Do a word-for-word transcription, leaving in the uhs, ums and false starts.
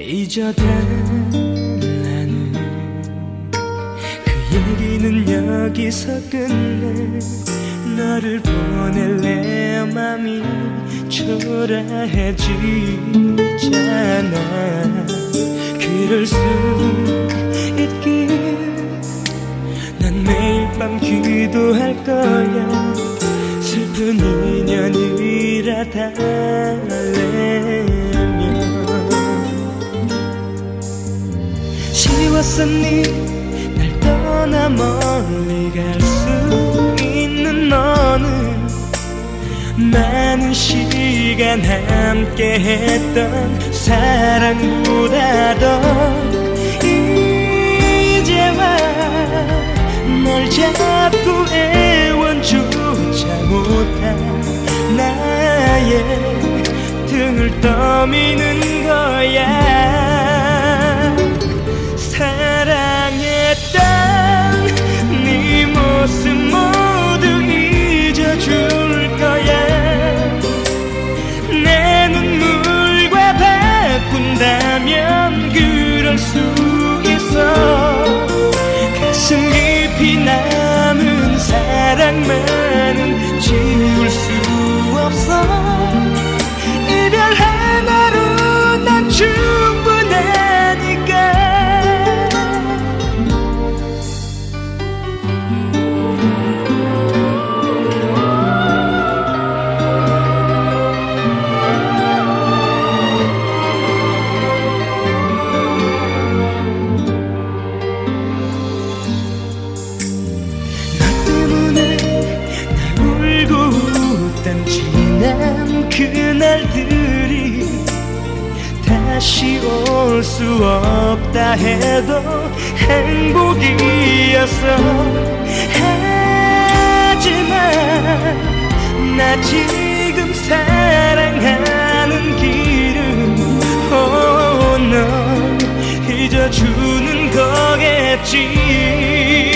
잊어달라는 그 얘기는 여기서 끝내. 너를 보낼래 맘이 초라해지잖아. 그럴 수 있길 난 매일 밤 기도할 거야. 슬픈 인연이라 달래며. 쉬웠었니 날 떠나 멀리 갈 수 있는 너는. 많은 시간 함께 했던 사랑보다도 이제와 널 잡고 애원조차 못한 나의 등을 떠미는 거야. 사랑했던 네 모습 모두 잊어줄 거야. 내 눈물과 바꾼다면 그럴 수 있어. 가슴 깊이 남은 사랑만은 지울 수 없어. 이별 하나로 난 충분하니까. 지난 그날들이 다시 올 수 없다 해도 행복이었어. 하지만 나 지금 사랑하는 길은 어, 널 잊어주는 거겠지.